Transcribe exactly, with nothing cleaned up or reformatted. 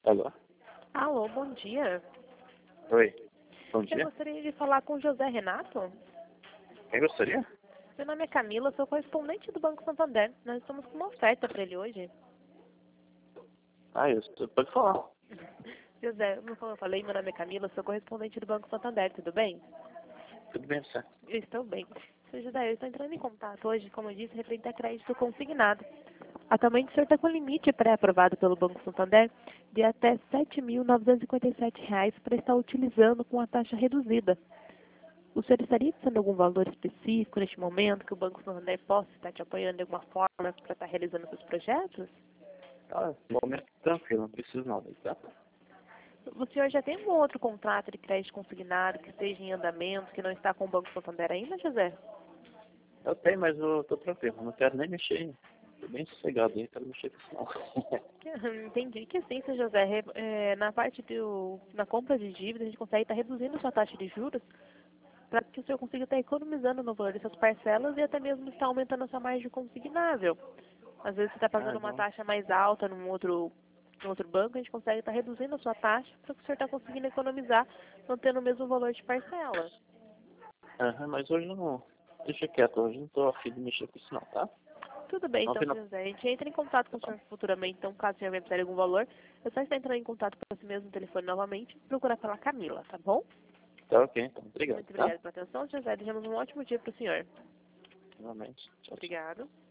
Alô? Alô, bom dia. Oi. Bom Eu dia. gostaria de falar com o José Renato. Quem gostaria? Meu nome é Camila, sou correspondente do Banco Santander. Nós estamos com uma oferta para ele hoje. Ah, isso. Pode falar. José, como eu falei, meu nome é Camila, sou correspondente do Banco Santander, tudo bem? Tudo bem, certo? Eu estou bem. Seu José, eu estou entrando em contato hoje, como eu disse, referente a crédito consignado. Atualmente o senhor está com limite pré-aprovado pelo Banco Santander de até sete mil novecentos e cinquenta e sete reais para estar utilizando com a taxa reduzida. O senhor estaria precisando de algum valor específico neste momento que o Banco Santander possa estar te apoiando de alguma forma para estar realizando seus projetos? Ah, no momento tranquilo, não preciso nada, tá? O senhor já tem algum outro contrato de crédito consignado que esteja em andamento, que não está com o Banco Santander ainda, José? Eu tenho, mas eu tô tranquilo, não quero nem mexer. Tô bem sossegado aí, quero mexer com isso não. Entendi que sim, seu José. Re- é, na parte do, na compra de dívidas, a gente consegue estar reduzindo a sua taxa de juros para que o senhor consiga estar economizando no valor dessas parcelas e até mesmo estar aumentando a sua margem consignável. Às vezes você está Ah, pagando uma não. taxa mais alta num outro, num outro banco, a gente consegue estar reduzindo a sua taxa para que o senhor está conseguindo economizar, mantendo o mesmo valor de parcela. Aham, mas hoje eu não. Deixa quieto, hoje eu não tô afim de mexer com isso não, tá? Tudo bem, Não, então, não. seu José. A gente entra em contato com o senhor futuramente, então, caso o senhor venha precisar de algum valor, é só estar entrando em contato com esse mesmo telefone novamente e procurar pela Camila, tá bom? Tá ok, então. Obrigado, Muito tá? obrigada pela atenção, José. Desejamos um ótimo dia para o senhor. Realmente. Tchau, tchau. Obrigado.